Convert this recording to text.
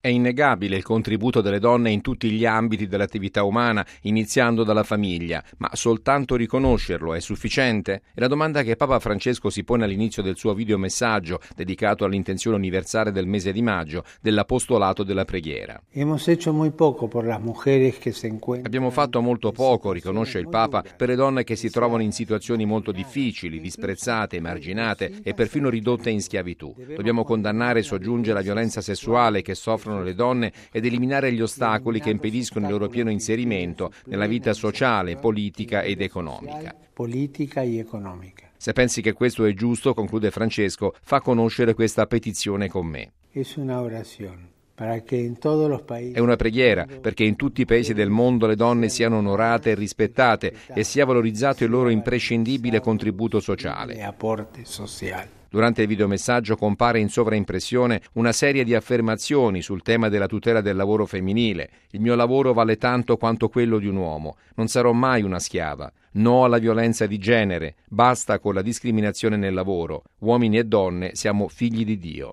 È innegabile il contributo delle donne in tutti gli ambiti dell'attività umana, iniziando dalla famiglia, ma soltanto riconoscerlo è sufficiente? È la domanda che Papa Francesco si pone all'inizio del suo videomessaggio dedicato all'intenzione universale del mese di maggio dell'apostolato della preghiera. Abbiamo fatto molto poco, riconosce il Papa, per le donne che si trovano in situazioni molto difficili, disprezzate, emarginate e perfino ridotte in schiavitù. Dobbiamo condannare, soggiunge, la violenza sessuale che soffrono le donne ed eliminare gli ostacoli che impediscono il loro pieno inserimento nella vita sociale, politica ed economica. Se pensi che questo è giusto, conclude Francesco, fa conoscere questa petizione con me. È una preghiera perché in tutti i paesi del mondo le donne siano onorate e rispettate e sia valorizzato il loro imprescindibile contributo sociale. Durante il videomessaggio compare in sovraimpressione una serie di affermazioni sul tema della tutela del lavoro femminile. Il mio lavoro vale tanto quanto quello di un uomo. Non sarò mai una schiava. No alla violenza di genere. Basta con la discriminazione nel lavoro. Uomini e donne siamo figli di Dio.